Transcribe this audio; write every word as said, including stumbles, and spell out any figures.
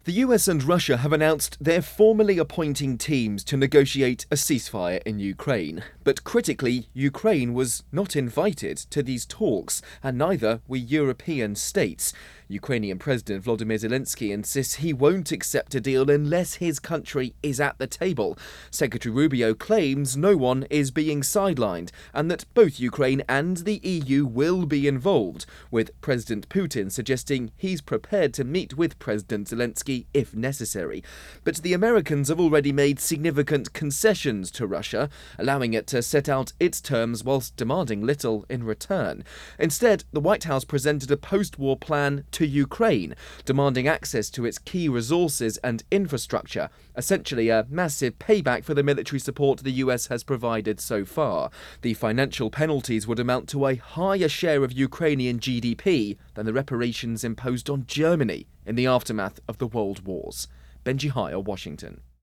The U S and Russia have announced they're formally appointing teams to negotiate a ceasefire in Ukraine. But critically, Ukraine was not invited to these talks, and neither were European states. Ukrainian President Volodymyr Zelensky insists he won't accept a deal unless his country is at the table. Secretary Rubio claims no one is being sidelined and that both Ukraine and the E U will be involved, with President Putin suggesting he's prepared to meet with President Zelensky if necessary. But the Americans have already made significant concessions to Russia, allowing it to set out its terms whilst demanding little in return. Instead, the White House presented a post-war plan to Ukraine, demanding access to its key resources and infrastructure, essentially a massive payback for the military support the U S has provided so far. The financial penalties would amount to a higher share of Ukrainian G D P than the reparations imposed on Germany in the aftermath of the World Wars. Benji Hire, Washington.